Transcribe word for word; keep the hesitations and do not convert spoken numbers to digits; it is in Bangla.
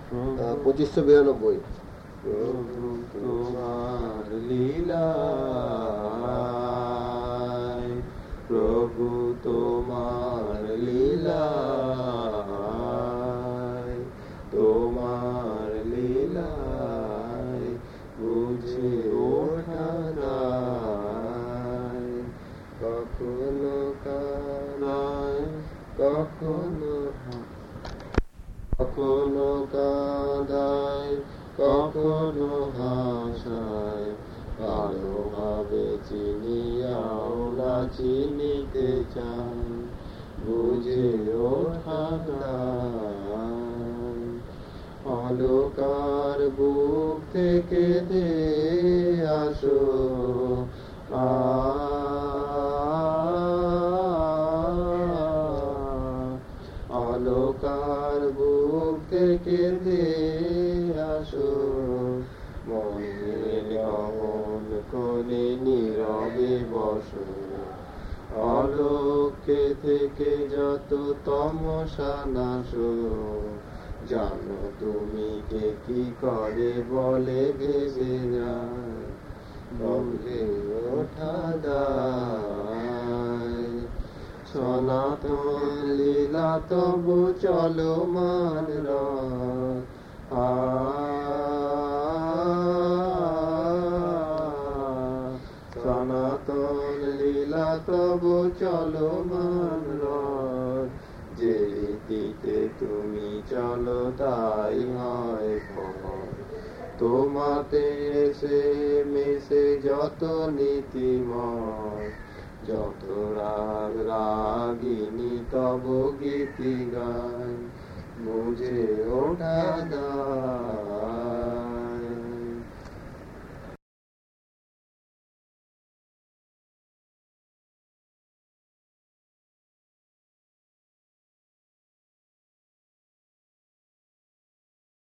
পঁচিশশো বিরানব্বই। প্রভু তোমার লীলা, প্রভু তোমার লীলা, তোমার লীলা বুঝে ওঠা যায়। কখনো কানায় কখনো কখনো কাঁদায় কখনো হাসায়, ভালোভাবে চিনিয়াও না চিনিতে চাই, বুঝে ওঠা যায়। অন্ধকার বুক থেকে দে আসো, আ অন্ধকার বুক থেকে দে আসো, মনের গহন কোণে নীরবে বসো। অলক্ষ্যে থেকে যত তমসা নাশো, জানো তুমি কে কি করে বলে ভেসে যায়, বুঝে ওঠা দায়। সনাতন লীলা তবু চলমান রয়, আ সনাতন লীলা তবু চলমান রয়। যে রীতিতে তুমি চলো তাই হয় ফল, তোমাতে এসে মেশে যত নীতিময়। যত রাগ রাগিনী তব গীতি গায়, বুঝে ওঠা দায়।